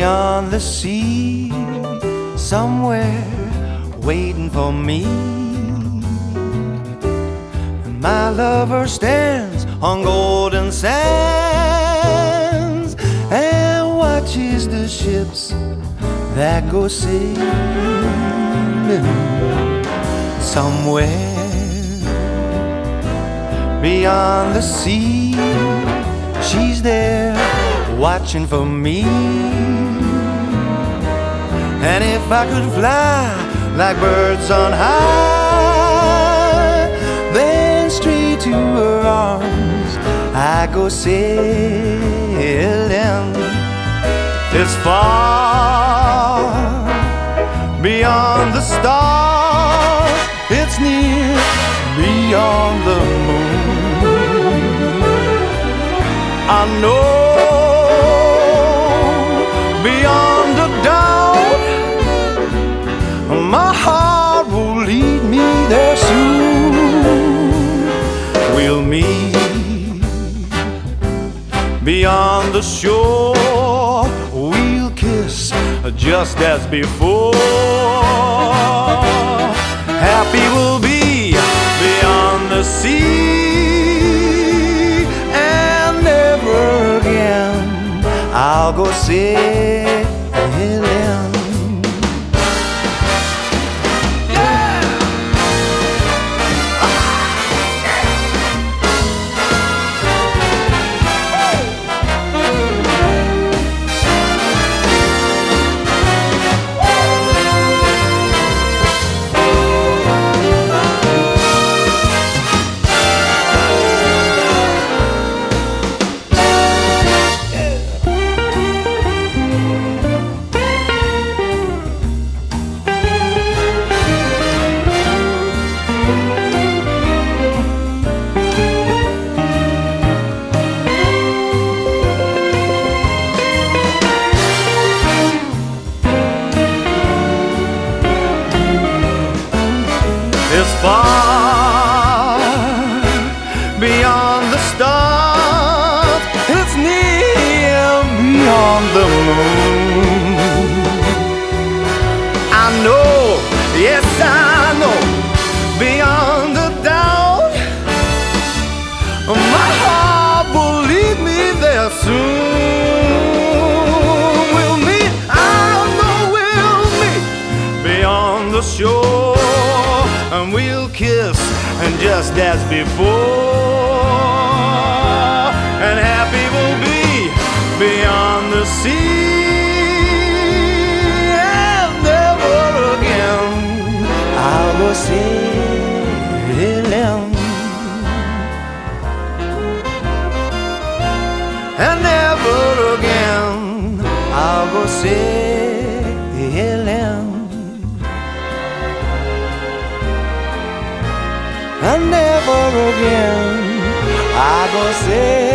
beyond the sea, somewhere waiting for me. My lover stands on golden sands and watches the ships that go sailing. Somewhere beyond the sea, she's there watching for me. And if I could fly like birds on high, then straight to her arms I go sailing. It's far beyond the stars, it's near beyond the moon. I know beyond a doubt my heart will lead me there soon. We'll meet beyond the shore, we'll kiss just as before. Happy we'll be beyond the sea, and never again I'll go sailing. It's far beyond the stars, it's near beyond the moon. I know, yes I know, beyond a doubt my heart will lead me there soon. We'll meet, I know we'll meet beyond the shore, and we'll kiss, and just as before, and happy we'll be beyond the sea, and never again I'll go sailing, and never again I'll go sailing, and never again I go sailing.